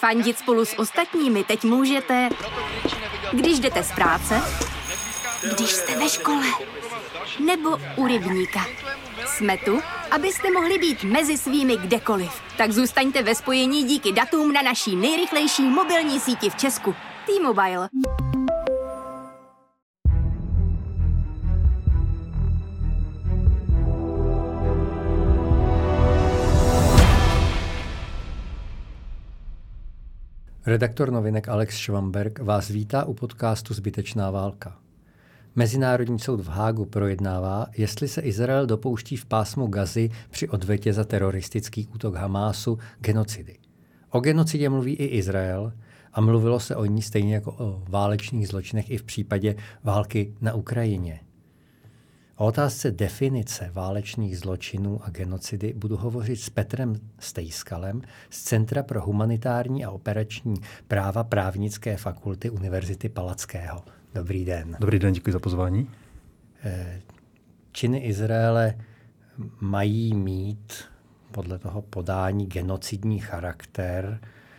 Fandit spolu s ostatními teď můžete, když jdete z práce, když jste ve škole, nebo u rybníka. Jsme tu, abyste mohli být mezi svými kdekoliv. Tak zůstaňte ve spojení díky datům na naší nejrychlejší mobilní síti v Česku. T-Mobile. Redaktor novinek Alex Švamberg vás vítá u podcastu Zbytečná válka. Mezinárodní soud v Hágu projednává, jestli se Izrael dopouští v pásmu Gazy při odvetě za teroristický útok Hamásu genocidy. O genocidě mluví i Izrael a mluvilo se o ní stejně jako o válečných zločinech i v případě války na Ukrajině. O otázce definice válečných zločinů a genocidy budu hovořit s Petrem Stejskalem z Centra pro humanitární a operační práva Právnické fakulty Univerzity Palackého. Dobrý den. Dobrý den, děkuji za pozvání. Činy Izraele mají mít podle toho podání genocidní charakter,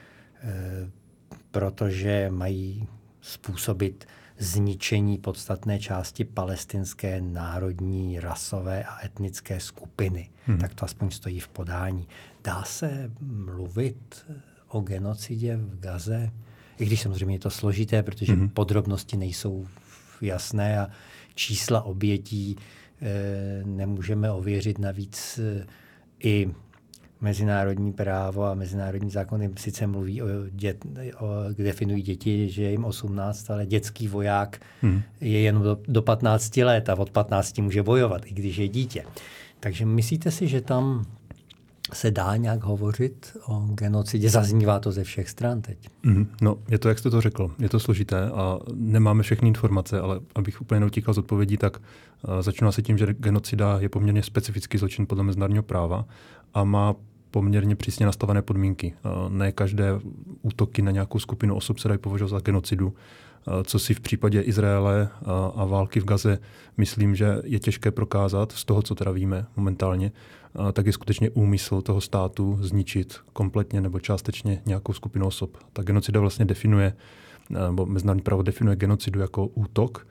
protože mají způsobit zničení podstatné části palestinské národní, rasové a etnické skupiny. Tak to aspoň stojí v podání. Dá se mluvit o genocidě v Gaze? I když samozřejmě je to složité, protože podrobnosti nejsou jasné a čísla obětí nemůžeme ověřit. Navíc i mezinárodní právo a mezinárodní zákony sice mluví definují děti, že je jim 18, ale dětský voják je jen do 15 let a od 15 může bojovat, i když je dítě. Takže myslíte si, že tam se dá nějak hovořit o genocidě? Zaznívá to ze všech stran teď. No, je to, jak jste to řekl. Je to složité a nemáme všechny informace, ale abych úplně neutíkal z odpovědí, tak začíná se tím, že genocida je poměrně specifický zločin podle mezinárodního práva a má poměrně přísně nastavené podmínky. Ne každé útoky na nějakou skupinu osob se dají považovat za genocidu. Co si v případě Izraele a války v Gaze myslím, že je těžké prokázat z toho, co teda víme momentálně, tak je skutečně úmysl toho státu zničit kompletně nebo částečně nějakou skupinu osob. Ta genocida vlastně definuje, nebo mezinárodní právo definuje genocidu jako útok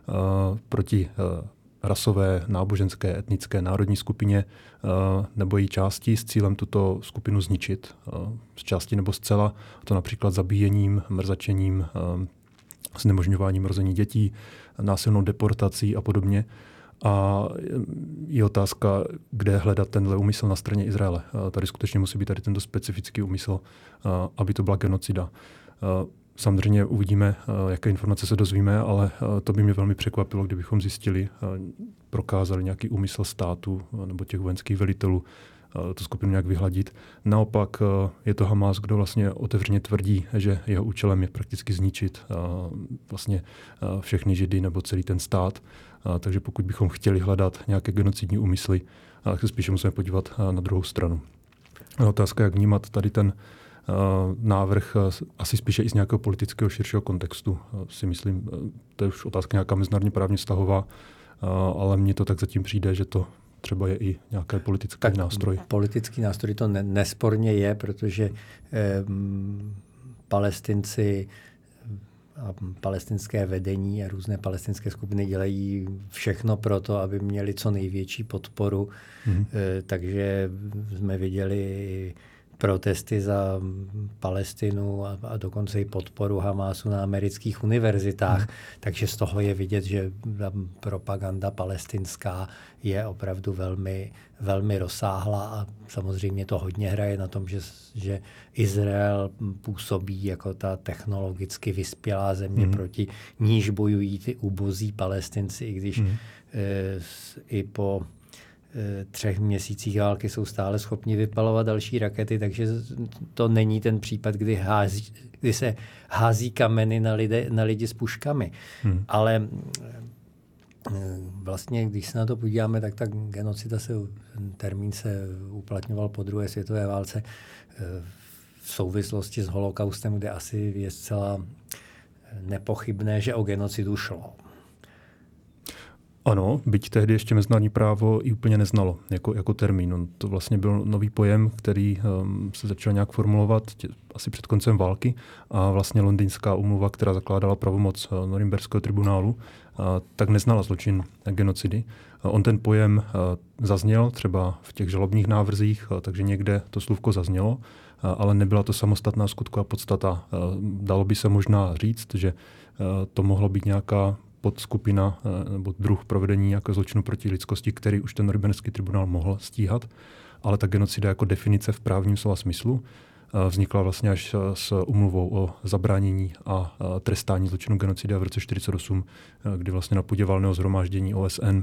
proti rasové, náboženské, etnické, národní skupině nebo její části s cílem tuto skupinu zničit. Z části nebo zcela, to například zabíjením, mrzačením, znemožňováním rození dětí, násilnou deportací a podobně. A je otázka, kde hledat tenhle úmysl na straně Izraele. Tady skutečně musí být tady tento specifický úmysl, aby to byla genocida. Samozřejmě uvidíme, jaké informace se dozvíme, ale to by mě velmi překvapilo, kdybychom zjistili, prokázali nějaký úmysl státu nebo těch vojenských velitelů tu skupinu nějak vyhladit. Naopak je to Hamás, kdo vlastně otevřeně tvrdí, že jeho účelem je prakticky zničit vlastně všechny Židy nebo celý ten stát. Takže pokud bychom chtěli hledat nějaké genocidní úmysly, tak se spíše musíme podívat na druhou stranu. Otázka, jak vnímat tady ten návrh asi spíše i z nějakého politického širšího kontextu. Si myslím, to je už otázka nějaká mezinárodně právně vztahová, ale mně to tak zatím přijde, že to třeba je i nějaký politický nástroj. Politický nástroj to nesporně je, protože Palestinci a palestinské vedení a různé palestinské skupiny dělají všechno pro to, aby měli co největší podporu. Takže jsme viděli protesty za Palestinu a dokonce i podporu Hamásu na amerických univerzitách. Takže z toho je vidět, že propaganda palestinská je opravdu velmi, velmi rozsáhlá a samozřejmě to hodně hraje na tom, že Izrael působí jako ta technologicky vyspělá země, proti níž bojují ty ubozí Palestinci, i když i po 3 měsících války jsou stále schopni vypalovat další rakety, takže to není ten případ, kdy se hází kameny na lidi s puškami. Ale vlastně, když se na to podíváme, tak ta genocida termín se uplatňoval po druhé světové válce v souvislosti s holokaustem, kde asi je zcela nepochybné, že o genocidu šlo. Ano, byť tehdy ještě mezinárodní právo i úplně neznalo jako termín. To vlastně byl nový pojem, který se začal nějak formulovat asi před koncem války a vlastně Londýnská úmluva, která zakládala pravomoc Norimberského tribunálu, tak neznala zločin genocidy. On ten pojem zazněl třeba v těch žalobních návrzích, takže někde to slůvko zaznělo, ale nebyla to samostatná skutková podstata. Dalo by se možná říct, že to mohlo být nějaká podskupina nebo druh provedení nějakého zločinu proti lidskosti, který už ten Norimberský tribunál mohl stíhat, ale ta genocida jako definice v právním slova smyslu vznikla vlastně až s úmluvou o zabránění a trestání zločinu genocidy v roce 1948, kdy vlastně na půdě valného shromáždění OSN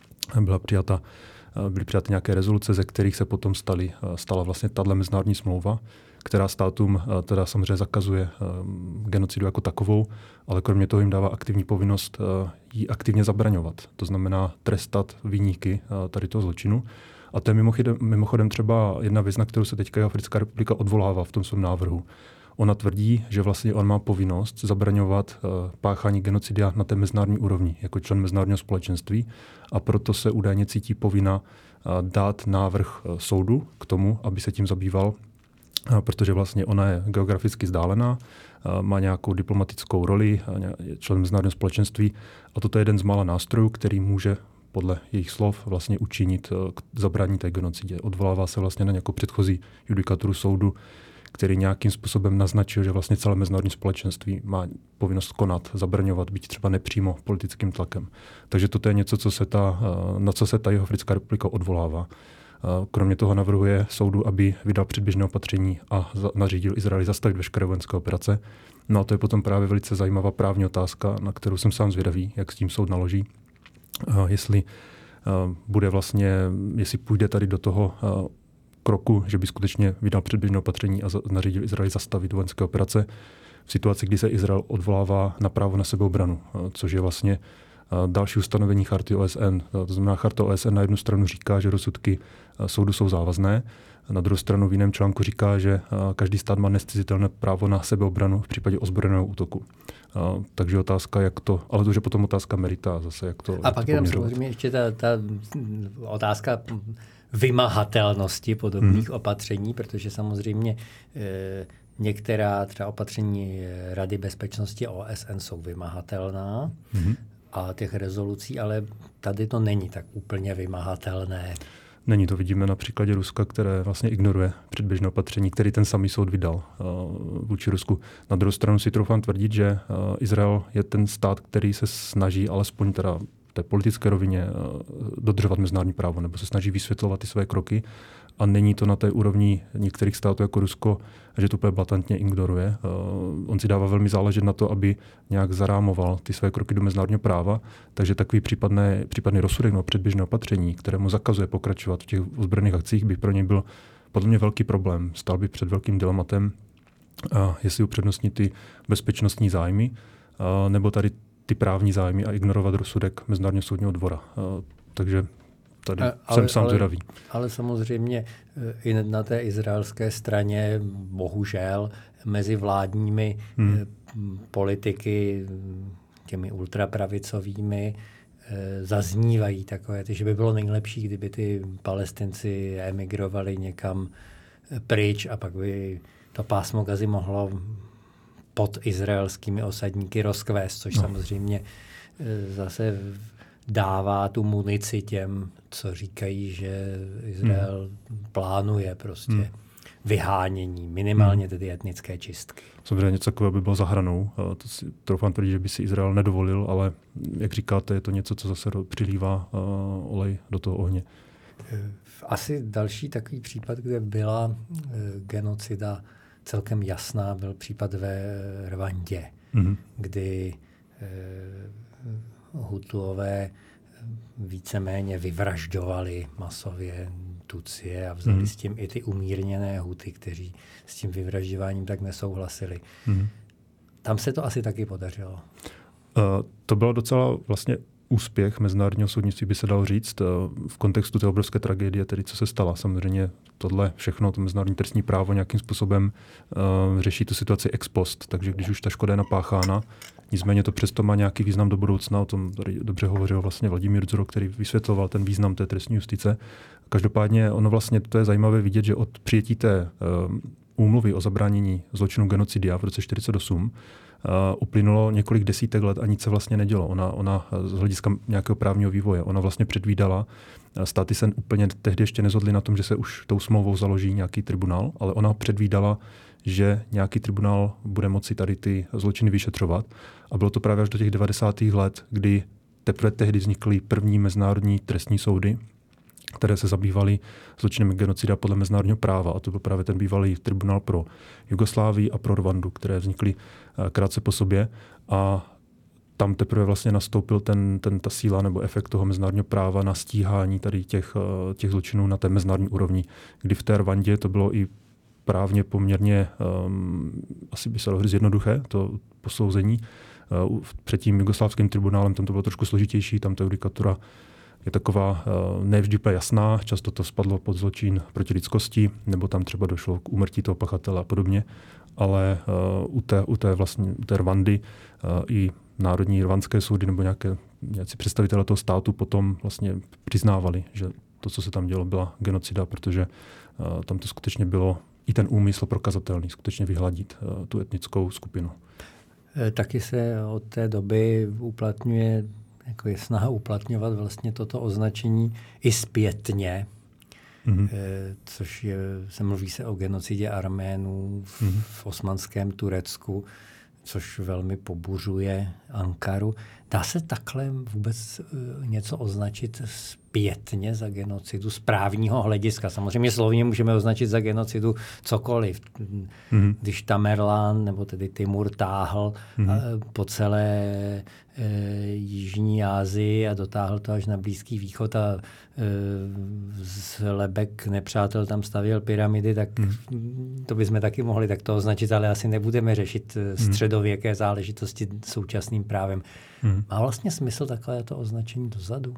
byly přijaty nějaké rezoluce, ze kterých se potom stala vlastně tato mezinárodní smlouva, která státům teda samozřejmě zakazuje genocidu jako takovou, ale kromě toho jim dává aktivní povinnost ji aktivně zabraňovat. To znamená trestat viníky tady toho zločinu. A to je mimochodem třeba jedna věc, na kterou se teďka Africká republika odvolává v tom svém návrhu. Ona tvrdí, že vlastně on má povinnost zabraňovat páchání genocidia na té mezinárodní úrovni, jako člen mezinárodního společenství, a proto se údajně cítí povinna dát návrh soudu k tomu, aby se tím zabýval, protože vlastně ona je geograficky vzdálená, má nějakou diplomatickou roli, je člen mezinárodního společenství a toto je jeden z mála nástrojů, který může podle jejich slov vlastně učinit k zabrání té genocidě. Odvolává se vlastně na nějakou předchozí judikaturu soudu, který nějakým způsobem naznačil, že vlastně celé mezinárodní společenství má povinnost konat, zabraňovat, být třeba nepřímo politickým tlakem. Takže toto je něco, na co se ta Jihoafrická republika odvolává. Kromě toho navrhuje soudu, aby vydal předběžné opatření a nařídil Izraeli zastavit veškeré vojenské operace. No a to je potom právě velice zajímavá právní otázka, na kterou jsem sám zvědavý, jak s tím soud naloží. Jestli půjde tady do toho kroku, že by skutečně vydal předběžné opatření a nařídil Izraeli zastavit vojenské operace v situaci, kdy se Izrael odvolává na právo na sebeobranu, což je vlastně další ustanovení charty OSN. To znamená, charta OSN na jednu stranu říká, že rozsudky soudu jsou závazné, na druhou stranu v jiném článku říká, že každý stát má nezcizitelné právo na sebeobranu v případě ozbrojeného útoku. Takže otázka, ale to už je potom otázka merita zase, jak to. A pak je tam samozřejmě ještě ta otázka vymahatelnosti podobných opatření, protože samozřejmě některá třeba opatření Rady bezpečnosti OSN jsou vymahatelná a těch rezolucí, ale tady to není tak úplně vymahatelné. Není, to vidíme na příkladě Ruska, které vlastně ignoruje předběžné opatření, který ten samý soud vydal vůči Rusku. Na druhou stranu si troufám tvrdit, že Izrael je ten stát, který se snaží alespoň teda v té politické rovině dodržovat mezinárodní právo, nebo se snaží vysvětlovat ty své kroky. A není to na té úrovni některých států jako Rusko, že to úplně blatantně ignoruje. On si dává velmi záležet na to, aby nějak zarámoval ty své kroky do mezinárodního práva, takže takový případný rozsudek nebo předběžné opatření, které mu zakazuje pokračovat v těch ozbrojených akcích, by pro něj byl podle mě velký problém. Stál by před velkým dilematem, jestli upřednostnit ty bezpečnostní zájmy, nebo tady ty právní zájmy a ignorovat rozsudek Mezinárodního soudního dvora. Takže tady jsem sám zvědavý. Ale samozřejmě i na té izraelské straně, bohužel, mezi vládními politiky, těmi ultrapravicovými, zaznívají takové, že by bylo nejlepší, kdyby ty Palestinci emigrovali někam pryč a pak by to pásmo Gazy mohlo pod izraelskými osadníky rozkvést, což samozřejmě zase dává tu munici těm, co říkají, že Izrael plánuje prostě vyhánění, minimálně tedy etnické čistky. Samozřejmě něco takového by bylo za hranou. To si troufám tvrdit, že by si Izrael nedovolil, ale jak říkáte, je to něco, co zase přilívá olej do toho ohně. Asi další takový případ, kde byla genocida celkem jasná, byl případ ve Rwandě, kdy Hutuové víceméně vyvražďovali masově Tutsie a vzali s tím i ty umírněné Huty, kteří s tím vyvražďováním tak nesouhlasili. Tam se to asi taky podařilo. To byla docela vlastně úspěch mezinárodního soudnictví, by se dalo říct, v kontextu té obrovské tragédie, tedy co se stala. Samozřejmě tohle všechno, to mezinárodní trestní právo nějakým způsobem řeší tu situaci ex post, takže když už ta škoda je napáchána, nicméně to přesto má nějaký význam do budoucna, o tom tady dobře hovořil vlastně Vladimír Dzuro, který vysvětloval ten význam té trestní justice. Každopádně ono vlastně, to je zajímavé vidět, že od přijetí té úmluvy o zabránění zločinu genocidia v roce 1948 uplynulo několik desítek let a nic se vlastně nedělo. Ona z hlediska nějakého právního vývoje, ona vlastně předvídala, státy se úplně tehdy ještě nezhodly na tom, že se už tou smlouvou založí nějaký tribunál, ale ona předvídala, že nějaký tribunál bude moci tady ty zločiny vyšetřovat. A bylo to právě až do těch 90. let, kdy teprve tehdy vznikly první mezinárodní trestní soudy, které se zabývaly zločinem genocida podle mezinárodního práva. A to byl právě ten bývalý tribunál pro Jugoslávii a pro Rwandu, které vznikly krátce po sobě. A tam teprve vlastně nastoupil ta síla nebo efekt toho mezinárodního práva na stíhání tady těch zločinů na té mezinárodní úrovni, kdy v té Rwandě to bylo i právně poměrně, asi by se dalo říct jednoduché, to posouzení. Před tím jugoslávským tribunálem tam to bylo trošku složitější, tam ta judikatura je taková nevždy jasná, často to spadlo pod zločin proti lidskosti, nebo tam třeba došlo k úmrtí toho pachatele a podobně, ale u té Rwandy i národní rwandské soudy nebo nějací představitelé toho státu potom vlastně přiznávali, že to, co se tam dělo, byla genocida, protože tam to skutečně bylo i ten úmysl prokazatelný, skutečně vyhladit tu etnickou skupinu. Taky se od té doby uplatňuje, jako je snaha uplatňovat vlastně toto označení i zpětně, což se mluví se o genocidě Arménů v osmanském Turecku, což velmi pobuřuje Ankaru. Dá se takhle vůbec něco označit zpětně za genocidu z právního hlediska? Samozřejmě slovně můžeme označit za genocidu cokoliv. Když Tamerlán, nebo tedy Timur táhl po celé Jižní Asii a dotáhl to až na Blízký východ a z lebek nepřátel tam stavěl pyramidy, tak to bychom taky mohli takto označit, ale asi nebudeme řešit středověké záležitosti současným právem. Má vlastně smysl takové to označení dozadu?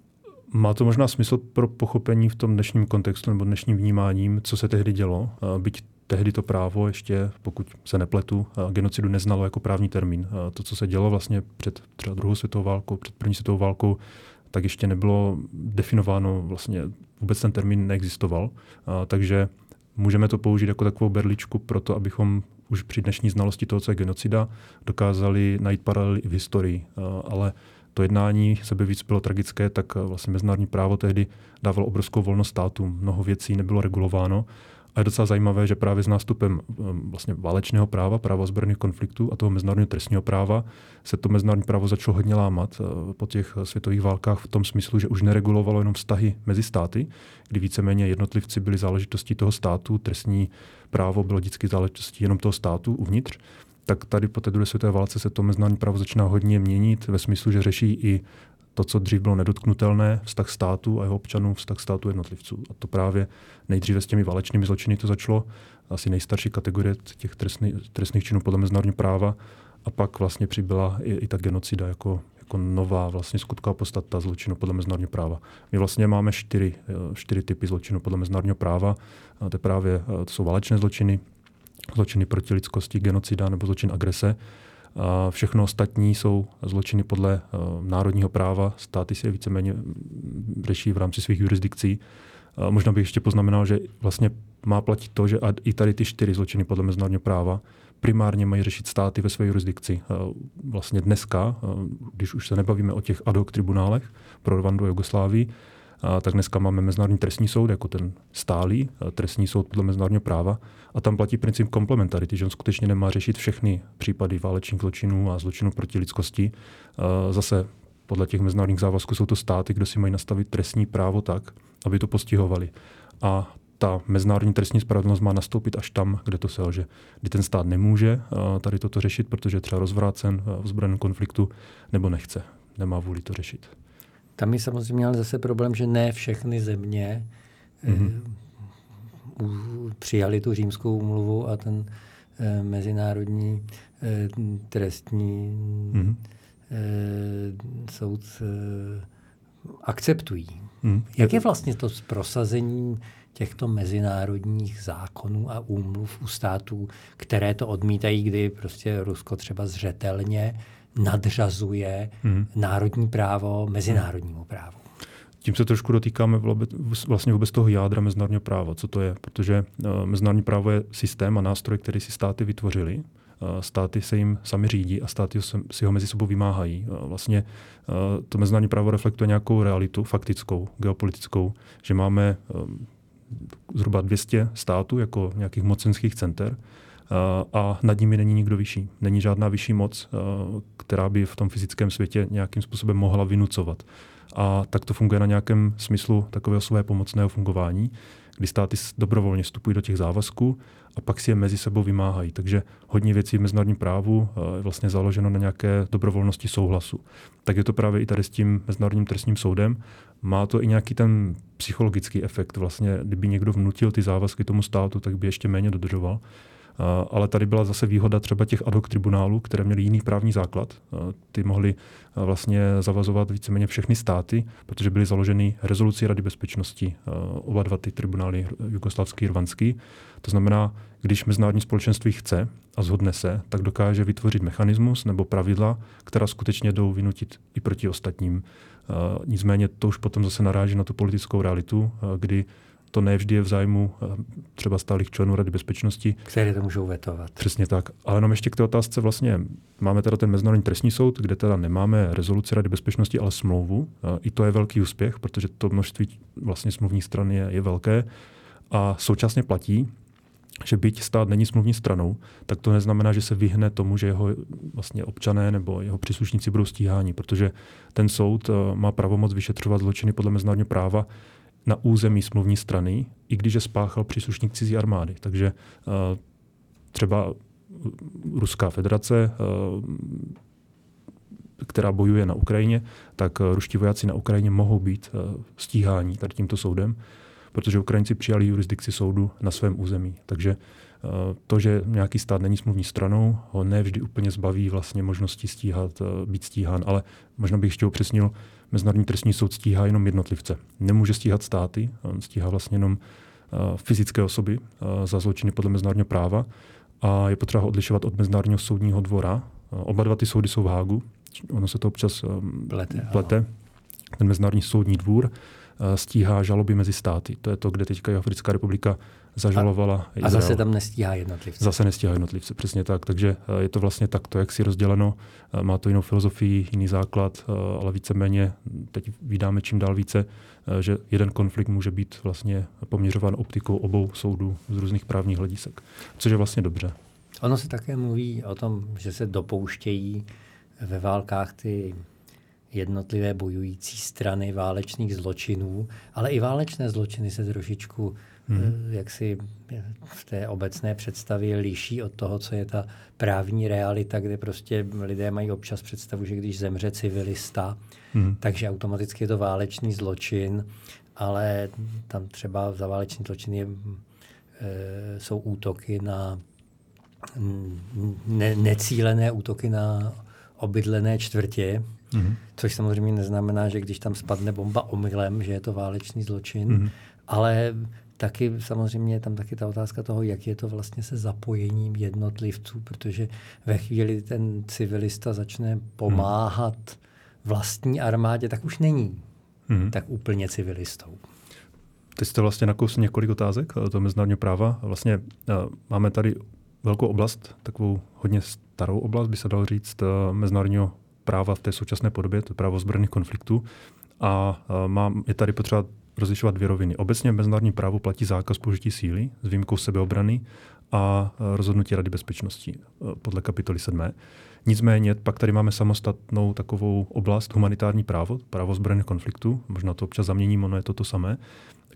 Má to možná smysl pro pochopení v tom dnešním kontextu nebo dnešním vnímáním, co se tehdy dělo. Byť tehdy to právo ještě, pokud se nepletu, genocidu neznalo jako právní termín. To, co se dělo vlastně před třeba druhou světovou válkou, před první světovou válkou, tak ještě nebylo definováno, vlastně vůbec ten termín neexistoval. Takže můžeme to použít jako takovou berličku pro to, abychom už při dnešní znalosti toho, co je genocida, dokázali najít paralely i v historii. Ale to jednání sebevíc bylo tragické, tak vlastně mezinárodní právo tehdy dávalo obrovskou volnost státům. Mnoho věcí nebylo regulováno. A je docela zajímavé, že právě s nástupem vlastně válečného práva, práva ozbrojených konfliktů a toho mezinárodního trestního práva se to mezinárodní právo začalo hodně lámat po těch světových válkách v tom smyslu, že už neregulovalo jenom vztahy mezi státy, kdy víceméně jednotlivci byli záležitostí toho státu, trestní právo bylo vždycky záležitostí jenom toho státu uvnitř. Tak tady po té druhé světové válce se to mezinárodní právo začíná hodně měnit ve smyslu, že řeší i to, co dřív bylo nedotknutelné, vztah státu a jeho občanů, vztah státu jednotlivců. A to právě nejdříve s těmi válečnými zločiny to začalo, asi nejstarší kategorie těch trestných činů podle mezinárodního práva. A pak vlastně přibyla i ta genocida jako nová vlastně skutková podstata zločinu podle mezinárodního práva. My vlastně máme čtyři typy zločinu podle mezinárodního práva. To jsou válečné zločiny, zločiny proti lidskosti, genocida nebo zločin agrese. A všechno ostatní jsou zločiny podle národního práva. Státy si je víceméně řeší v rámci svých jurisdikcí. Možná bych ještě poznamenal, že vlastně má platit to, že i tady ty 4 zločiny podle mezinárodního práva primárně mají řešit státy ve své jurisdikci. Vlastně dneska, když už se nebavíme o těch ad hoc tribunálech pro Rwandu a Jugoslávii, tak dneska máme Mezinárodní trestní soud jako ten stálý trestní soud podle mezinárodního práva a tam platí princip komplementarity, že on skutečně nemá řešit všechny případy válečných zločinů a zločinů proti lidskosti. Zase podle těch mezinárodních závazků jsou to státy, kdo si mají nastavit trestní právo tak, aby to postihovali. A ta mezinárodní trestní spravedlnost má nastoupit až tam, kde to selže. Kdy ten stát nemůže tady toto řešit, protože je třeba rozvrácen v ozbrojeném konfliktu, nebo nechce, nemá vůli to řešit. Tam je samozřejmě ale zase problém, že ne všechny země přijali tu římskou úmluvu a ten mezinárodní trestní soud akceptují. Jak je vlastně to s prosazením těchto mezinárodních zákonů a úmluv u států, které to odmítají, kdy prostě Rusko třeba zřetelně nadřazuje národní právo mezinárodnímu právu? Tím se trošku dotýkáme vlastně vůbec toho jádra mezinárodního práva. Co to je? Protože mezinárodní právo je systém a nástroj, který si státy vytvořily. Státy se jim sami řídí a státy si ho mezi sebou vymáhají. Vlastně to mezinárodní právo reflektuje nějakou realitu faktickou, geopolitickou, že máme zhruba 200 států jako nějakých mocenských center a nad nimi není nikdo vyšší. Není žádná vyšší moc, která by v tom fyzickém světě nějakým způsobem mohla vynucovat. A tak to funguje na nějakém smyslu takového své pomocného fungování, kdy státy dobrovolně vstupují do těch závazků a pak si je mezi sebou vymáhají. Takže hodně věcí v mezinárodním právu je vlastně založeno na nějaké dobrovolnosti souhlasu. Tak je to právě i tady s tím Mezinárodním trestním soudem. Má to i nějaký ten psychologický efekt. Vlastně, kdyby někdo vnutil ty závazky tomu státu, tak by ještě méně dodržoval. Ale tady byla zase výhoda třeba těch ad hoc tribunálů, které měly jiný právní základ. Ty mohly vlastně zavazovat víceméně všechny státy, protože byly založeny rezolucí Rady bezpečnosti, oba dva ty tribunály, jugoslávský a rwandský. To znamená, když mezinárodní společenství chce a shodne se, tak dokáže vytvořit mechanismus nebo pravidla, která skutečně jdou vynutit i proti ostatním. Nicméně to už potom zase naráží na tu politickou realitu, kdy to ne vždy je v zájmu třeba stálých členů Rady bezpečnosti. Které to můžou vetovat. Přesně tak. Ale jenom ještě k té otázce vlastně máme teda ten Mezinárodní trestní soud, kde teda nemáme rezoluci Rady bezpečnosti, ale smlouvu. I to je velký úspěch, protože to množství vlastně smluvních stran je velké. A současně platí, že byť stát není smluvní stranou, tak to neznamená, že se vyhne tomu, že jeho vlastně občané nebo jeho příslušníci budou stíháni, protože ten soud má pravomoc vyšetřovat zločiny podle mezinárodního práva na území smluvní strany, i když je spáchal příslušník cizí armády. Takže třeba Ruská federace, která bojuje na Ukrajině, tak ruští vojáci na Ukrajině mohou být stíháni tady tímto soudem, protože Ukrajinci přijali jurisdikci soudu na svém území. Takže to, že nějaký stát není smluvní stranou, ho nevždy úplně zbaví vlastně možnosti být stíhán. Ale možná bych ještě upřesnil, Mezinárodní trestní soud stíhá jenom jednotlivce. Nemůže stíhat státy, on stíhá vlastně jenom fyzické osoby za zločiny podle mezinárodního práva a je potřeba ho odlišovat od Mezinárodního soudního dvora. Oba dva ty soudy jsou v Hágu, ono se to občas plete. Ten Mezinárodní soudní dvůr stíhá žaloby mezi státy. To je to, kde teďka Jihoafrická republika zažalovala Izrael. A zase tam nestíhá jednotlivce. Zase nestíhá jednotlivce, přesně tak. Takže je to vlastně takto, jak si rozděleno. Má to jinou filozofii, jiný základ, ale víceméně teď vídáme čím dál více, že jeden konflikt může být vlastně poměřován optikou obou soudů z různých právních hledisek, což je vlastně dobře. Ono se také mluví o tom, že se dopouštějí ve válkách ty jednotlivé bojující strany válečných zločinů, ale i válečné zločiny se trošičku jaksi v té obecné představě liší od toho, co je ta právní realita, kde prostě lidé mají občas představu, že když zemře civilista, takže automaticky je to válečný zločin, ale tam třeba za válečný zločin jsou útoky na necílené útoky na obydlené čtvrtě, což samozřejmě neznamená, že když tam spadne bomba omylem, že je to válečný zločin, ale taky samozřejmě je tam taky ta otázka toho, jak je to vlastně se zapojením jednotlivců, protože ve chvíli ten civilista začne pomáhat vlastní armádě, tak už není tak úplně civilistou. Teď jste vlastně nakousl několik otázek toho mezinárodního práva. Vlastně máme tady velkou oblast, takovou hodně starou oblast, by se dalo říct, mezinárodního práva v té současné podobě, to je právo zbrojních konfliktů. A je tady potřeba rozlišovat dvě roviny. Obecně v mezinárodním právu platí zákaz použití síly s výjimkou sebeobrany a rozhodnutí Rady bezpečnosti podle kapitoly 7. Nicméně pak tady máme samostatnou takovou oblast humanitární právo, právo zbrojních konfliktů, možná to občas zaměním, ono je to samé,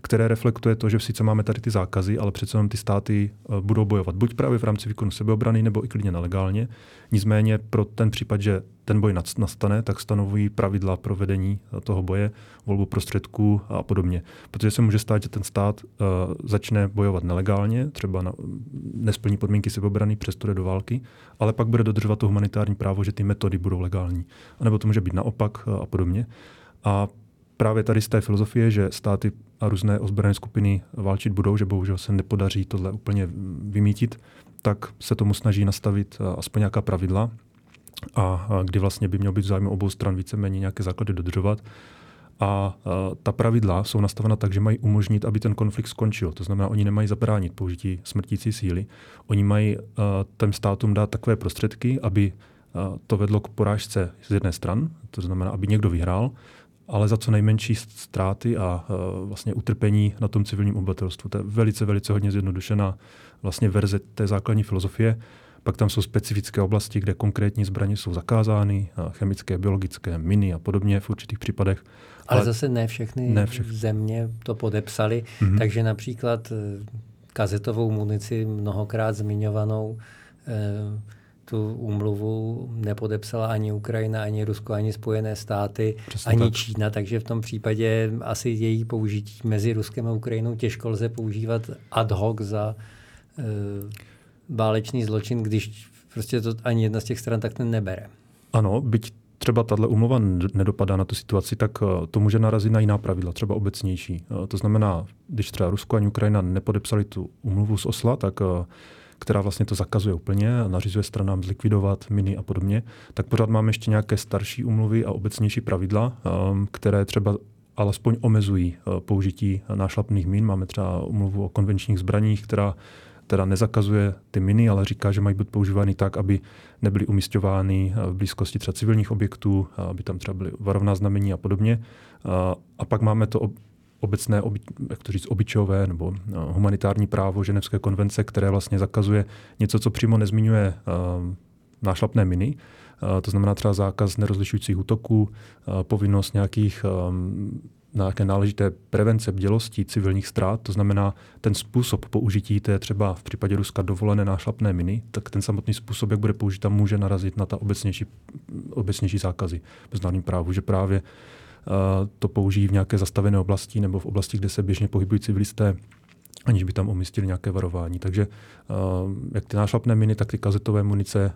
které reflektuje to, že sice máme tady ty zákazy, ale přece jenom ty státy budou bojovat. Buď právě v rámci výkonu sebeobrany, nebo i klidně nelegálně. Nicméně pro ten případ, že ten boj nastane, tak stanovují pravidla pro vedení toho boje, volbu prostředků a podobně. Protože se může stát, že ten stát začne bojovat nelegálně, třeba nesplní podmínky sebeobrany, přesto jde do války, ale pak bude dodržovat to humanitární právo, že ty metody budou legální. A nebo to může být naopak a podobně. A právě tady z té filozofie, že státy a různé ozbrojené skupiny válčit budou, že bohužel se nepodaří tohle úplně vymítit, tak se tomu snaží nastavit aspoň nějaká pravidla, a kdy vlastně by mělo být v zájmu obou stran víceméně nějaké základy dodržovat. A ta pravidla jsou nastavena tak, že mají umožnit, aby ten konflikt skončil. To znamená, oni nemají zabránit použití smrtící síly. Oni mají těm státům dát takové prostředky, aby to vedlo k porážce z jedné strany, to znamená, aby někdo vyhrál, ale za co nejmenší ztráty a vlastně utrpení na tom civilním obyvatelstvu. To je velice, velice hodně zjednodušená vlastně verze té základní filozofie. Pak tam jsou specifické oblasti, kde konkrétní zbraně jsou zakázány, chemické, biologické, miny a podobně v určitých případech. Ale zase ne všechny země to podepsaly, takže například kazetovou munici mnohokrát zmiňovanou tu úmluvu nepodepsala ani Ukrajina, ani Rusko, ani Spojené státy, přesně ani tak. Čína, takže v tom případě asi její použití mezi Ruskem a Ukrajinou těžko lze používat ad hoc za válečný zločin, když prostě to ani jedna z těch stran tak ten nebere. Ano, byť třeba tato úmluva nedopadá na tu situaci, tak to může narazit na jiná pravidla, třeba obecnější. To znamená, když třeba Rusko ani Ukrajina nepodepsali tu úmluvu z Osla, tak která vlastně to zakazuje úplně a nařizuje stranám zlikvidovat miny a podobně, tak pořád máme ještě nějaké starší úmluvy a obecnější pravidla, které třeba alespoň omezují použití nášlapných min. Máme třeba úmluvu o konvenčních zbraních, která teda nezakazuje ty miny, ale říká, že mají být používány tak, aby nebyly umisťovány v blízkosti třeba civilních objektů, aby tam třeba byly varovná znamení a podobně. A pak máme to obecné, jak to říct, obyčejové nebo humanitární právo Ženevské konvence, které vlastně zakazuje něco, co přímo nezmiňuje nášlapné miny. To znamená třeba zákaz nerozlišujících útoků, povinnost nějaké náležité prevence bdělosti civilních ztrát, to znamená ten způsob použití té třeba v případě Ruska dovolené nášlapné miny, tak ten samotný způsob, jak bude použita, může narazit na ta obecnější zákazy v mezinárodním právu, že právě to použijí v nějaké zastavené oblasti nebo v oblasti, kde se běžně pohybují civilisté, aniž by tam umístili nějaké varování. Takže jak ty nášlapné miny, tak ty kazetové munice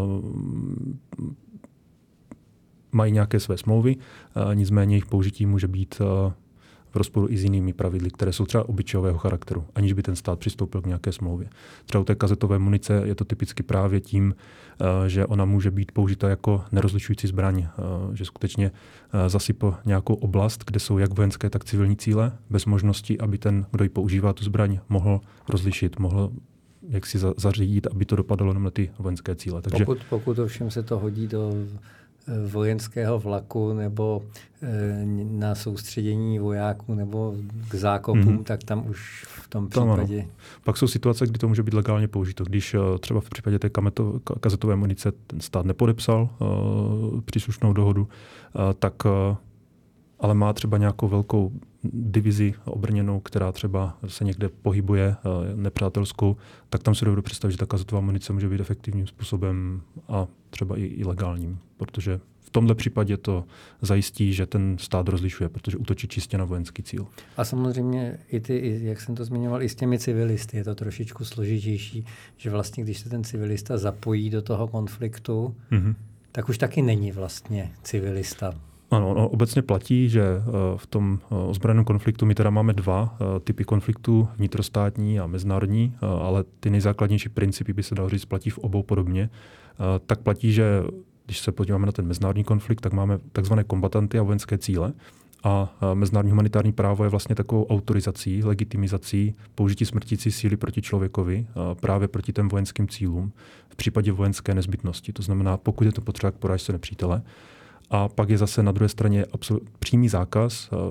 mají nějaké své smlouvy, nicméně jejich použití může být v rozporu i s jinými pravidly, které jsou třeba obyčejového charakteru, aniž by ten stát přistoupil k nějaké smlouvě. Třeba u té kazetové munice je to typicky právě tím, že ona může být použita jako nerozlišující zbraň, že skutečně zasype nějakou oblast, kde jsou jak vojenské, tak civilní cíle, bez možnosti, aby ten, kdo ji používá tu zbraň, mohl rozlišit, mohl jak si zařídit, aby to dopadalo na ty vojenské cíle. Takže pokud ovšem se to hodí do vojenského vlaku nebo na soustředění vojáků nebo k zákopům, tak tam už v tom případě... Ano. Pak jsou situace, kdy to může být legálně použito. Když třeba v případě té kazetové munice ten stát nepodepsal příslušnou dohodu, tak ale má třeba nějakou velkou divizi obrněnou, která třeba se někde pohybuje nepřátelskou, tak tam si dovedu představit, že ta kazetová munice může být efektivním způsobem a třeba i legálním, protože v tomhle případě to zajistí, že ten stát rozlišuje, protože útočí čistě na vojenský cíl. A samozřejmě jak jsem to zmiňoval, i s těmi civilisty je to trošičku složitější, že vlastně, když se ten civilista zapojí do toho konfliktu, tak už taky není vlastně civilista. Ano, obecně platí, že v tom ozbrojeném konfliktu my teda máme dva typy konfliktů, vnitrostátní a mezinárodní, ale ty nejzákladnější principy, by se dalo říct, platí v obou podobně. Tak platí, že když se podíváme na ten mezinárodní konflikt, tak máme takzvané kombatanty a vojenské cíle. A mezinárodní humanitární právo je vlastně takovou autorizací, legitimizací použití smrtící síly proti člověkovi, právě proti těm vojenským cílům v případě vojenské nezbytnosti. To znamená, pokud je to potřeba k porážce nepřítele. A pak je zase na druhé straně přímý zákaz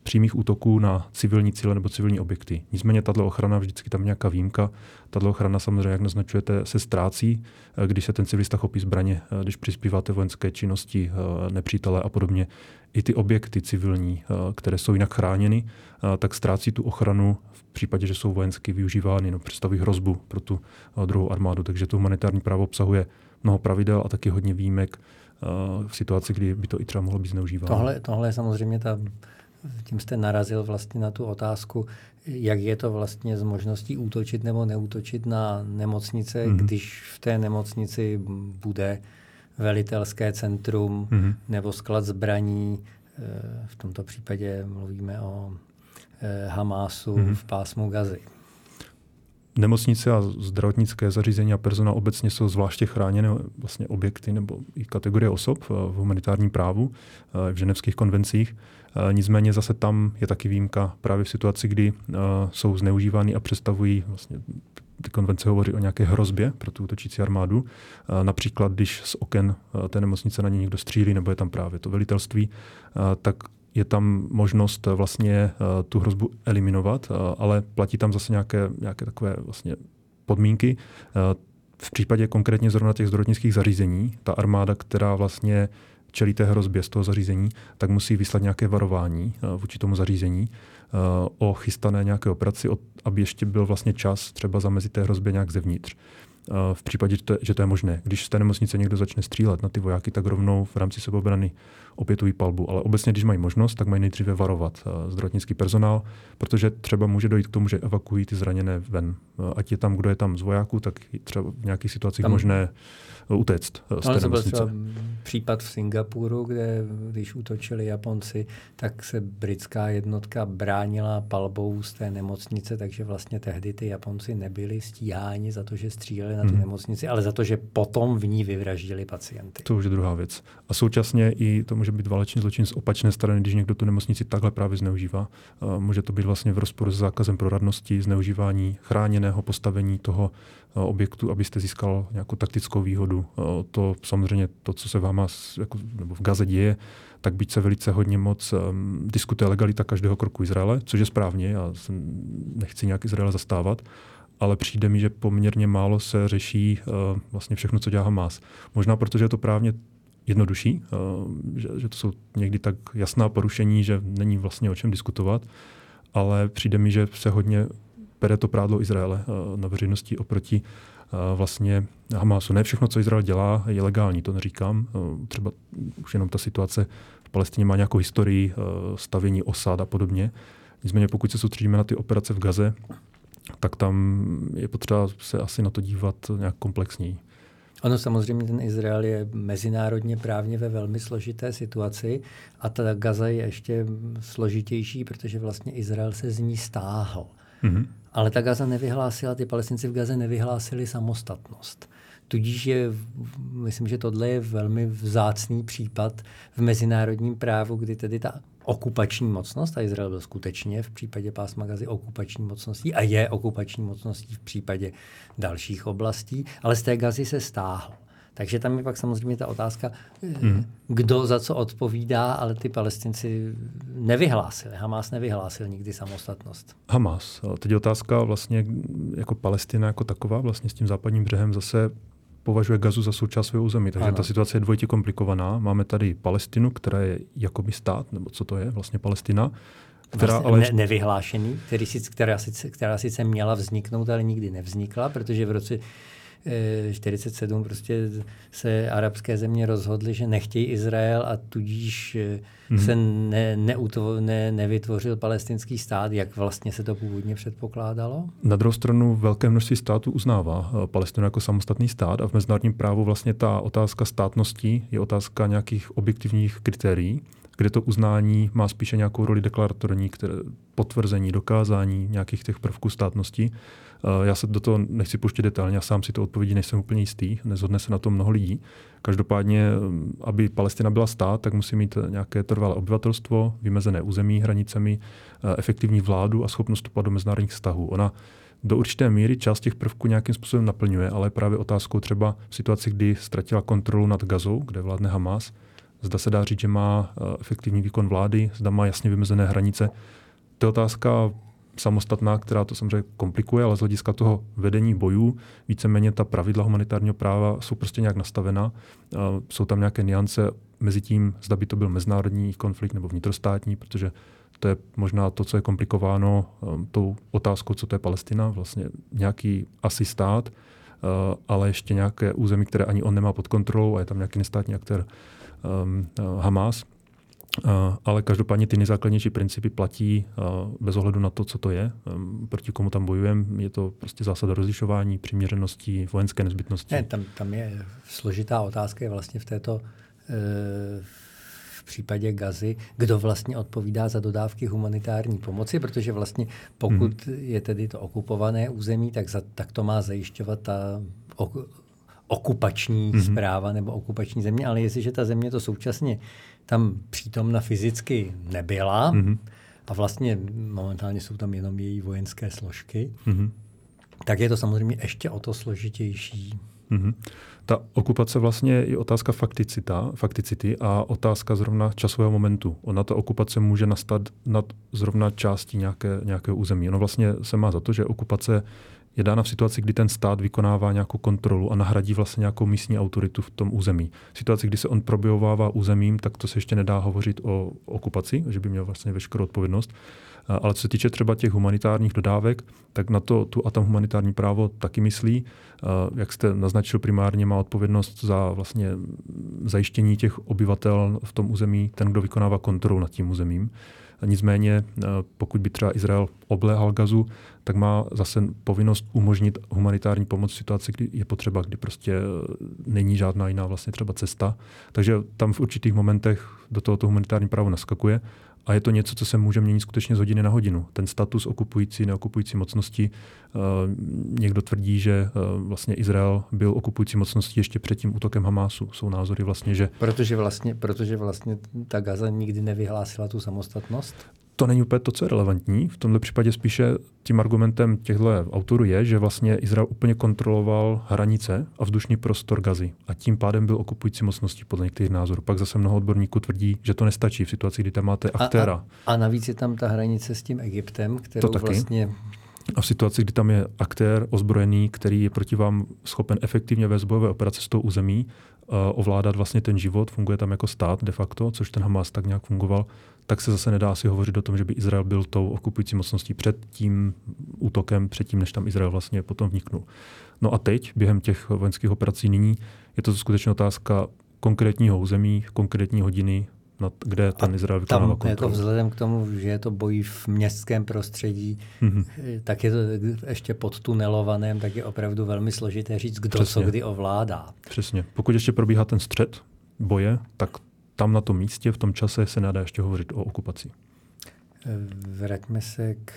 přímých útoků na civilní cíle nebo civilní objekty. Nicméně tato ochrana, vždycky tam nějaká výjimka, tato ochrana samozřejmě, jak naznačujete, se ztrácí, když se ten civilista chopí zbraně, když přispíváte vojenské činnosti nepřítele a podobně. I ty objekty civilní, které jsou jinak chráněny, tak ztrácí tu ochranu v případě, že jsou vojensky využívány, no, představují hrozbu pro tu druhou armádu. Takže to humanitární právo obsahuje mnoho pravidel a taky hodně výjimek v situaci, kdy by to i třeba mohlo být zneužíváno. Tohle je samozřejmě tím jste narazil vlastně na tu otázku, jak je to vlastně s možností útočit nebo neútočit na nemocnice, když v té nemocnici bude velitelské centrum nebo sklad zbraní. V tomto případě mluvíme o Hamásu v pásmu Gazy. Nemocnice a zdravotnické zařízení a personál obecně jsou zvláště chráněné vlastně objekty nebo i kategorie osob v humanitárním právu, v ženevských konvencích. Nicméně zase tam je taky výjimka právě v situaci, kdy jsou zneužívány a představují vlastně ty konvence hovoří o nějaké hrozbě pro tu útočící armádu. Například, když z oken té nemocnice na ně někdo střílí, nebo je tam právě to velitelství, tak je tam možnost vlastně tu hrozbu eliminovat, ale platí tam zase nějaké takové vlastně podmínky. V případě konkrétně zrovna těch zdravotnických zařízení, ta armáda, která vlastně čelí té hrozbě z toho zařízení, tak musí vyslat nějaké varování vůči tomu zařízení o chystané nějaké operaci, aby ještě byl vlastně čas třeba zamezit té hrozbě nějak zevnitř. V případě, že to je možné. Když z té nemocnice někdo začne střílet na ty vojáky, tak rovnou v rámci sebeobrany opětují palbu. Ale obecně, když mají možnost, tak mají nejdříve varovat zdravotnický personál, protože třeba může dojít k tomu, že evakuují ty zraněné ven. Ať je tam, kdo je tam z vojáků, tak třeba v nějakých situacích možné utéct z té nemocnice. To byl případ v Singapuru, kde když útočili Japonci, tak se britská jednotka bránila palbou z té nemocnice, takže vlastně tehdy ty Japonci nebyli stíháni za to, že stříleli na tu nemocnici, ale za to, že potom v ní vyvraždili pacienty. To už je druhá věc. A současně i to může být válečný zločin z opačné strany, když někdo tu nemocnici takhle právě zneužívá. Může to být vlastně v rozporu s zákazem proradnosti, zneužívání chráněného postavení toho objektu, abyste získal nějakou taktickou výhodu. To samozřejmě to, co se v Hamas nebo v Gaze děje, tak byť se velice hodně moc diskutuje legalita každého kroku Izraele, což je správně, já nechci nějak Izraele zastávat, ale přijde mi, že poměrně málo se řeší vlastně všechno, co dělá Hamas. Možná protože je to právně jednodušší, že to jsou někdy tak jasná porušení, že není vlastně o čem diskutovat, ale přijde mi, že se hodně bere to prádlo Izraele na veřejnosti oproti vlastně Hamasu. Ne všechno, co Izrael dělá, je legální, to neříkám. Třeba už jenom ta situace v Palestině má nějakou historii, stavění osad a podobně. Nicméně pokud se soustředíme na ty operace v Gaze, tak tam je potřeba se asi na to dívat nějak komplexněji. Ono samozřejmě ten Izrael je mezinárodně právně ve velmi složité situaci a ta Gaza je ještě složitější, protože vlastně Izrael se z ní stáhl. Ale ta Gaza nevyhlásila, ty Palestinci v Gaze nevyhlásili samostatnost. Tudíž myslím, že tohle je velmi vzácný případ v mezinárodním právu, kdy tedy ta okupační mocnost, a Izrael byl skutečně v případě pásma Gazy okupační mocností a je okupační mocností v případě dalších oblastí, ale z té Gazy se stáhl. Takže tam je pak samozřejmě ta otázka, kdo za co odpovídá, ale ty Palestinci nevyhlásili. Hamas nevyhlásil nikdy samostatnost. Hamas. Teď je otázka vlastně jako Palestina jako taková, vlastně s tím západním břehem zase považuje Gazu za součást svého území. Takže ta situace je dvojitě komplikovaná. Máme tady Palestinu, která je jakoby stát, nebo co to je vlastně Palestina, která vlastně ale nevyhlášený, která sice měla vzniknout, ale nikdy nevznikla, protože v roce 1947 prostě se arabské země rozhodly, že nechtějí Izrael a tudíž se nevytvořil palestinský stát, jak vlastně se to původně předpokládalo? Na druhou stranu velké množství států uznává Palestinu jako samostatný stát a v mezinárodním právu vlastně ta otázka státnosti je otázka nějakých objektivních kritérií, kde to uznání má spíše nějakou roli deklaratorní, potvrzení, dokázání nějakých těch prvků státnosti. Já se do toho nechci pouštět detailně, já sám si to odpovědi nejsem úplně jistý, nezhodne se na to mnoho lidí. Každopádně, aby Palestina byla stát, tak musí mít nějaké trvalé obyvatelstvo, vymezené území, hranicemi, efektivní vládu a schopnost vstupovat do mezinárodních vztahů. Ona do určité míry část těch prvků nějakým způsobem naplňuje, ale právě otázkou třeba v situaci, kdy ztratila kontrolu nad Gazou, kde vládne Hamas, zda se dá říct, že má efektivní výkon vlády, zda má jasně vymezené hranice. To je otázka samostatná, která to samozřejmě komplikuje, ale z hlediska toho vedení bojů víceméně ta pravidla humanitárního práva jsou prostě nějak nastavena. Jsou tam nějaké nuance mezi tím, zda by to byl mezinárodní konflikt nebo vnitrostátní, protože to je možná to, co je komplikováno tou otázkou, co to je Palestina, vlastně nějaký asi stát, ale ještě nějaké území, které ani on nemá pod kontrolou a je tam nějaký nestátní aktér Hamas. Ale každopádně ty nejzákladnější principy platí bez ohledu na to, co to je, proti komu tam bojujeme. Je to prostě zásada rozlišování, přiměřenosti, vojenské nezbytnosti. Ne, tam je složitá otázka je vlastně v této v případě Gazy, kdo vlastně odpovídá za dodávky humanitární pomoci, protože vlastně pokud je tedy to okupované území, tak to má zajišťovat ta okupační správa nebo okupační země, ale jestliže ta země to současně tam přítomna fyzicky nebyla a vlastně momentálně jsou tam jenom její vojenské složky, tak je to samozřejmě ještě o to složitější. Ta okupace vlastně je otázka fakticity a otázka zrovna časového momentu. Ona ta okupace může nastat nad zrovna částí nějakého území. Ono vlastně se má za to, že okupace je dána v situaci, kdy ten stát vykonává nějakou kontrolu a nahradí vlastně nějakou místní autoritu v tom území. V situaci, kdy se on probojovává územím, tak to se ještě nedá hovořit o okupaci, že by měl vlastně veškerou odpovědnost. Ale co se týče třeba těch humanitárních dodávek, tak na to tu ATAM humanitární právo taky myslí. Jak jste naznačil, primárně má odpovědnost za vlastně zajištění těch obyvatel v tom území, ten, kdo vykonává kontrolu nad tím územím. Nicméně, pokud by třeba Izrael obléhal Gazu, tak má zase povinnost umožnit humanitární pomoc v situaci, kdy je potřeba, kdy prostě není žádná jiná vlastně třeba cesta. Takže tam v určitých momentech do tohoto humanitární právo naskakuje. A je to něco, co se může měnit skutečně z hodiny na hodinu. Ten status okupující, neokupující mocnosti. Někdo tvrdí, že vlastně Izrael byl okupující mocností ještě před tím útokem Hamásu. Jsou názory vlastně, že... Protože vlastně ta Gaza nikdy nevyhlásila tu samostatnost? To není úplně to, co je relevantní. V tomto případě spíše tím argumentem těchto autorů je, že vlastně Izrael úplně kontroloval hranice a vzdušný prostor Gazy. A tím pádem byl okupující mocností podle některých názorů. Pak zase mnoho odborníků tvrdí, že to nestačí v situaci, kdy tam máte aktéra. A navíc je tam ta hranice s tím Egyptem, kterou to vlastně... A v situaci, kdy tam je aktér ozbrojený, který je proti vám schopen efektivně vést bojové operace z toho území, ovládat vlastně ten život, funguje tam jako stát de facto, což ten Hamas tak nějak fungoval, tak se zase nedá si hovořit o tom, že by Izrael byl tou okupující mocností před tím útokem, předtím, než tam Izrael vlastně potom vniknul. No a teď, během těch vojenských operací nyní, je to skutečně otázka konkrétního území, konkrétní hodiny, kde ten Izrael vykonává kontrolu. Je to vzhledem k tomu, že je to boj v městském prostředí, tak je to ještě podtunelovaném, tak je opravdu velmi složité říct, kdo Přesně. co kdy ovládá. Přesně. Pokud ještě probíhá ten střet boje, tak tam na tom místě, v tom čase se nedá ještě hovořit o okupaci. Vraťme se k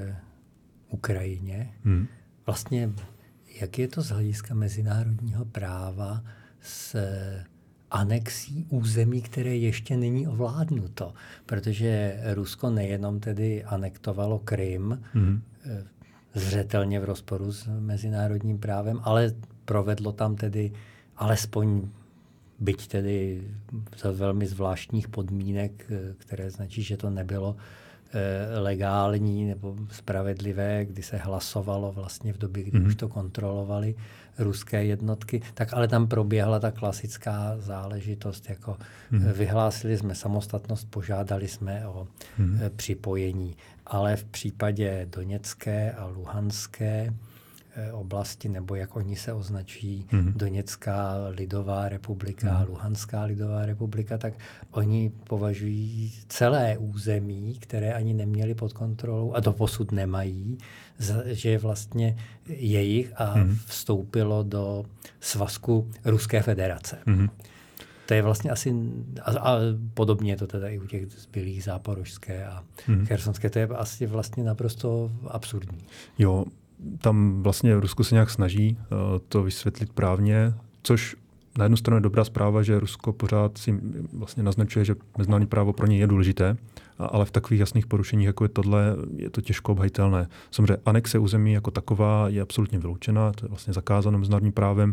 Ukrajině. Vlastně, jak je to z hlediska mezinárodního práva s anexí území, které ještě není ovládnuto? Protože Rusko nejenom tedy anektovalo Krym, zřetelně v rozporu s mezinárodním právem, ale provedlo tam tedy alespoň byť tedy za velmi zvláštních podmínek, které značí, že to nebylo legální nebo spravedlivé, kdy se hlasovalo vlastně v době, kdy už to kontrolovali ruské jednotky, tak ale tam proběhla ta klasická záležitost, jako vyhlásili jsme samostatnost, požádali jsme o připojení. Ale v případě Doněcké a Luhanské oblasti, nebo jak oni se označí, Doněcká lidová republika a Luhanská lidová republika, tak oni považují celé území, které ani neměli pod kontrolou a doposud nemají, že je vlastně jejich a vstoupilo do svazku Ruské federace. To je vlastně asi, a podobně je to teda i u těch zbylých Záporožské a Chersonské, to je asi vlastně naprosto absurdní. Jo, tam vlastně Rusko se nějak snaží to vysvětlit právně, což na jednu stranu je dobrá zpráva, že Rusko pořád si vlastně naznačuje, že mezinárodní právo pro ně je důležité, ale v takových jasných porušeních, jako je tohle, je to těžko obhajitelné. Samozřejmě anexe území jako taková je absolutně vyloučena, to je vlastně zakázáno mezinárodním právem,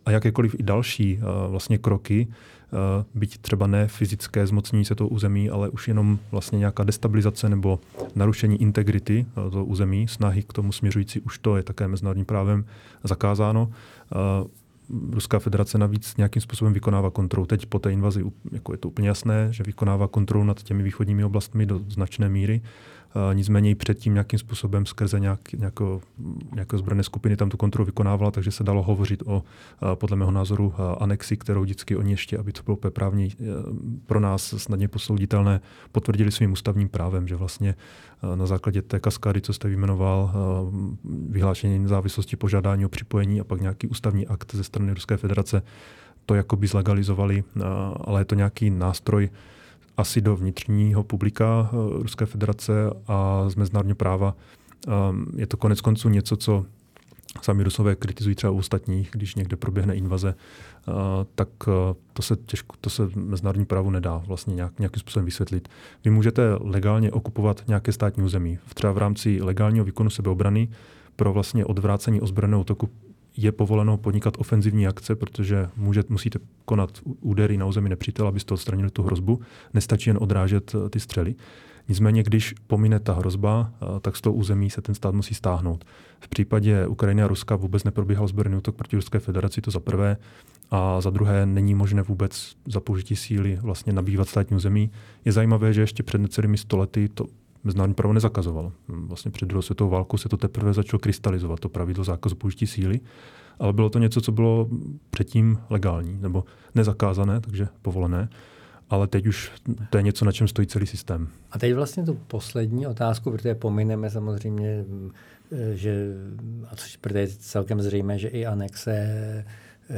a jakékoliv i další vlastně kroky, byť třeba ne fyzické zmocnění se toho území, ale už jenom vlastně nějaká destabilizace nebo narušení integrity toho území, snahy k tomu směřující, už to je také mezinárodním právem zakázáno. Ruská federace navíc nějakým způsobem vykonává kontrolu. Teď po té invazi jako je to úplně jasné, že vykonává kontrolu nad těmi východními oblastmi do značné míry. Nicméně i předtím nějakým způsobem skrze nějaké zbrojné skupiny tam tu kontrolu vykonávala, takže se dalo hovořit o, podle mého názoru, anexi, kterou vždycky oni ještě, aby to bylo právně pro nás snadně posouditelné, potvrdili svým ústavním právem, že vlastně na základě té kaskády, co jste vyjmenoval, vyhlášení nezávislosti, požádání o připojení a pak nějaký ústavní akt ze strany Ruské federace, to jakoby zlegalizovali, ale je to nějaký nástroj asi do vnitřního publika Ruské federace a z mezinárodního práva. Je to konec konců něco, co sami Rusové kritizují třeba u ostatních, když někde proběhne invaze, tak to se mezinárodní právu nedá vlastně nějakým způsobem vysvětlit. Vy můžete legálně okupovat nějaké státní území. Třeba v rámci legálního výkonu sebeobrany pro vlastně odvrácení ozbrojeného útoku je povoleno podnikat ofenzivní akce, protože musíte konat údery na území nepřítele, abyste odstranili tu hrozbu. Nestačí jen odrážet ty střely. Nicméně, když pomine ta hrozba, tak z toho území se ten stát musí stáhnout. V případě Ukrajiny a Ruska vůbec neprobíhal ozbrojený útok proti Ruské federaci, to za prvé. A za druhé není možné vůbec za použití síly vlastně nabývat státní území. Je zajímavé, že ještě před necelými 100 lety to mezinárodní právo nezakazovalo. Vlastně před druhou světovou válkou se to teprve začalo krystalizovat, to pravidlo zákazu použití síly, ale bylo to něco, co bylo předtím legální, nebo nezakázané, takže povolené, ale teď už to je něco, na čem stojí celý systém. A teď vlastně tu poslední otázku, protože pomineme samozřejmě, že, protože je celkem zřejmé, že i anexe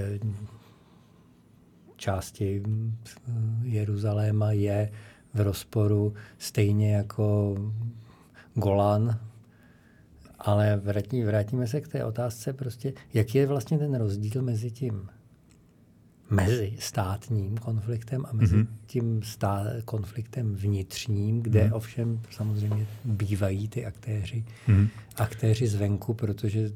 části Jeruzaléma je v rozporu stejně jako Golan, ale vrátíme se k té otázce prostě, jaký je vlastně ten rozdíl mezi státním konfliktem a mezi tím konfliktem vnitřním, kde ovšem samozřejmě bývají ty aktéři zvenku, protože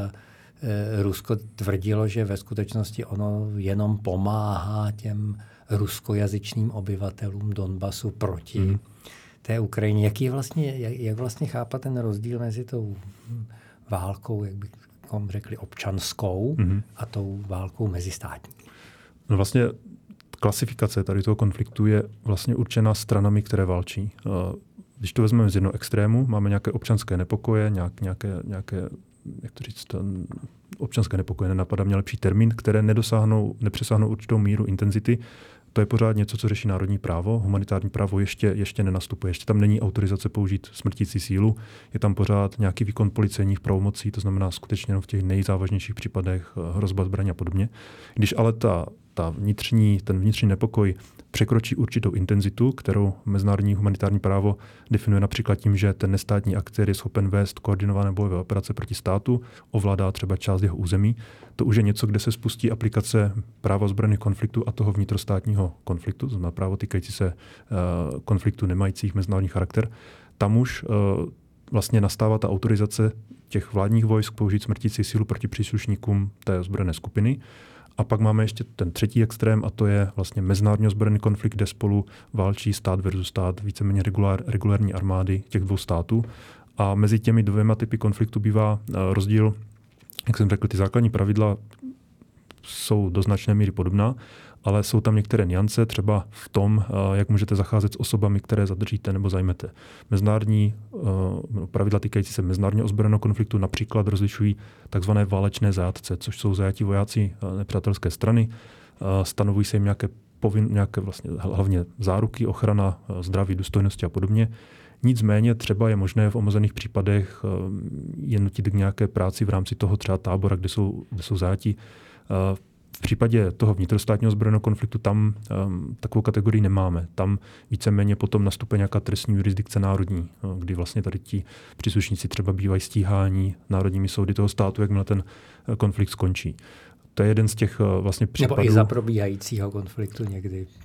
Rusko tvrdilo, že ve skutečnosti ono jenom pomáhá těm ruskojazyčným obyvatelům Donbasu proti té Ukrajině. Jak vlastně chápat ten rozdíl mezi tou válkou, jak bychom řekli, občanskou a tou válkou mezistátní? No vlastně klasifikace tady toho konfliktu je vlastně určena stranami, které válčí. Když to vezmeme z jednoho extrému, máme nějaké občanské nepokoje, nějaké jak to říct, občanské nepokoje, nenapadá mě lepší termín, které nepřesáhnou určitou míru intenzity. To je pořád něco, co řeší národní právo. Humanitární právo ještě nenastupuje. Ještě tam není autorizace použít smrtící sílu. Je tam pořád nějaký výkon policejních pravomocí, to znamená skutečně v těch nejzávažnějších případech hrozba zbraně a podobně. Když ale ten vnitřní nepokoj překročí určitou intenzitu, kterou mezinárodní humanitární právo definuje například tím, že ten nestátní aktér je schopen vést koordinované bojové operace proti státu, ovládá třeba část jeho území. To už je něco, kde se spustí aplikace práva zbrojných konfliktů a toho vnitrostátního konfliktu, to znamená právo týkající se konfliktů nemajících mezinárodní charakter. Tam už vlastně nastává ta autorizace těch vládních vojsk použít smrtící sílu proti příslušníkům té ozbrojené skupiny. A pak máme ještě ten třetí extrém, a to je vlastně mezinárodní ozbrojený konflikt, kde spolu válčí stát versus stát, víceméně regulární armády těch dvou států. A mezi těmi dvěma typy konfliktu bývá rozdíl, jak jsem řekl, ty základní pravidla jsou do značné míry podobná, ale jsou tam některé nuance, třeba v tom, jak můžete zacházet s osobami, které zadržíte nebo zajmete. Mezinárodní pravidla týkající se mezinárodního ozbrojeného konfliktu například rozlišují takzvané válečné zajatce, což jsou zajatí vojáci nepřátelské strany. Stanovují se jim nějaké vlastně hlavně záruky, ochrana zdraví, důstojnosti a podobně. Nicméně třeba je možné v omezených případech je nutit k nějaké práci v rámci toho třeba tábora, kde jsou zajatí. V případě toho vnitrostátního zbrojného konfliktu tam takovou kategorii nemáme. Tam víceméně potom nastupuje nějaká trestní jurisdikce národní, kdy vlastně tady ti příslušníci třeba bývají stíhání národními soudy toho státu, jakmile ten konflikt skončí. To je jeden z těch vlastně případů. Nebo i za probíhajícího konfliktu někdy.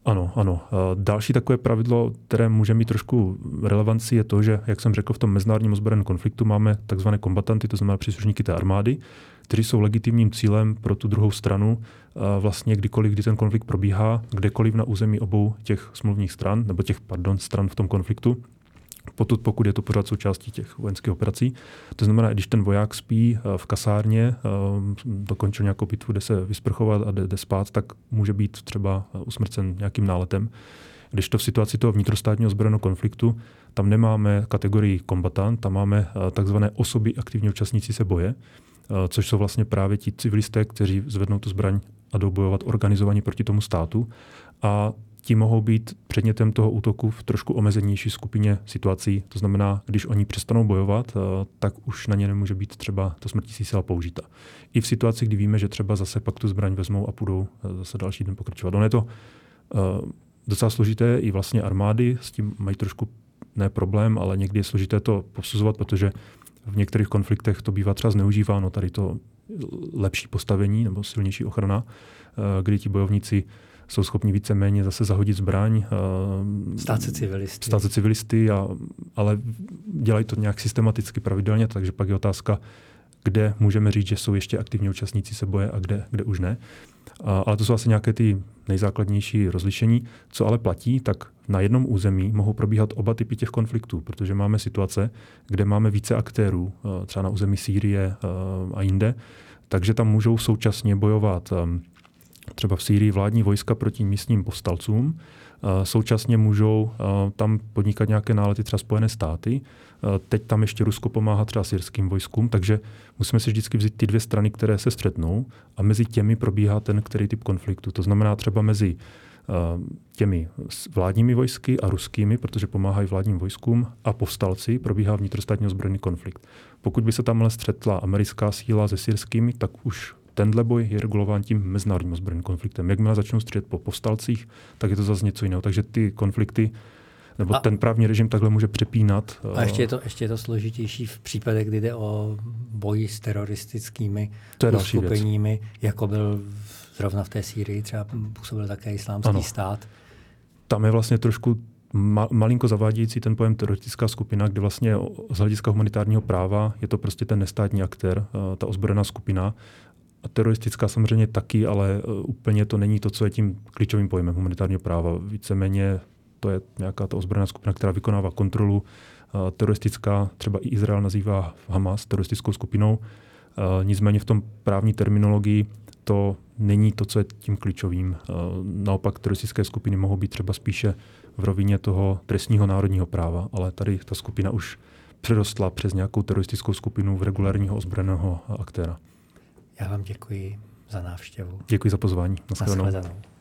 Ano. Další takové pravidlo, které může mít trošku relevanci, je to, že, jak jsem řekl, v tom mezinárodním ozbrojeném konfliktu máme takzvané kombatanty, to znamená příslušníky té armády, kteří jsou legitimním cílem pro tu druhou stranu vlastně kdykoliv, kdy ten konflikt probíhá, kdekoliv na území obou těch smluvních stran, nebo stran v tom konfliktu, pokud je to pořád součástí těch vojenských operací. To znamená, když ten voják spí v kasárně, dokončil nějakou bitvu, jde se vysprchovat a jde spát, tak může být třeba usmrcen nějakým náletem. Když to v situaci toho vnitrostátního ozbrojeného konfliktu, tam nemáme kategorii kombatant, tam máme takzvané osoby aktivně účastnící se boje, což jsou vlastně právě ti civilisté, kteří zvednou tu zbraň a jdou bojovat organizovaně proti tomu státu. A ti mohou být předmětem toho útoku v trošku omezenější skupině situací. To znamená, když oni přestanou bojovat, tak už na ně nemůže být třeba ta smrtící síla použita. I v situaci, kdy víme, že třeba zase pak tu zbraň vezmou a půjdou zase další den pokračovat. Ono je to docela složité, i vlastně armády s tím mají trošku ne problém, ale někdy je složité to posuzovat, protože v některých konfliktech to bývá třeba zneužíváno, tady to lepší postavení nebo silnější ochrana, kdy ti bojovníci jsou schopni víceméně zase zahodit zbraň. Stát se civilisty, ale dělají to nějak systematicky, pravidelně, takže pak je otázka, kde můžeme říct, že jsou ještě aktivní účastníci se boje a kde už ne. Ale to jsou asi nějaké ty nejzákladnější rozlišení. Co ale platí, tak na jednom území mohou probíhat oba typy těch konfliktů, protože máme situace, kde máme více aktérů, třeba na území Sýrie a jinde, takže tam můžou současně bojovat třeba v Sýrii vládní vojska proti místním povstalcům. Současně můžou tam podnikat nějaké nálety třeba Spojené státy. Teď tam ještě Rusko pomáhá třeba syrským vojskům, takže musíme si vždycky vzít ty dvě strany, které se střetnou a mezi těmi probíhá ten který typ konfliktu. To znamená třeba mezi těmi vládními vojsky a ruskými, protože pomáhají vládním vojskům, a povstalci probíhá vnitrostátní ozbrojený konflikt. Pokud by se tam střetla americká síla se syrskými, tak už tenhle boj je regulován tím mezinárodním ozbrojeným konfliktem. Jakmile začnou střílet po povstalcích, tak je to zase něco jiného. Takže ty konflikty, nebo ten právní režim takhle může přepínat. A ještě je to složitější v případech, kdy jde o boj s teroristickými uskupeními, jako byl zrovna v té Sýrii, třeba působil také Islámský stát. Tam je vlastně trošku malinko zavádějící ten pojem teroristická skupina, kde vlastně z hlediska humanitárního práva je to prostě ten nestátní aktér, ta ozbrojená skupina. A teroristická samozřejmě taky, ale úplně to není to, co je tím klíčovým pojmem humanitárního práva. Víceméně to je nějaká ta ozbrojená skupina, která vykonává kontrolu. Teroristická, třeba i Izrael nazývá Hamas teroristickou skupinou. Nicméně v tom právní terminologii to není to, co je tím klíčovým. Naopak teroristické skupiny mohou být třeba spíše v rovině toho trestního národního práva, ale tady ta skupina už přerostla přes nějakou teroristickou skupinu v regulárního ozbrojeného aktéra. Já vám děkuji za návštěvu. Děkuji za pozvání. Nashledanou.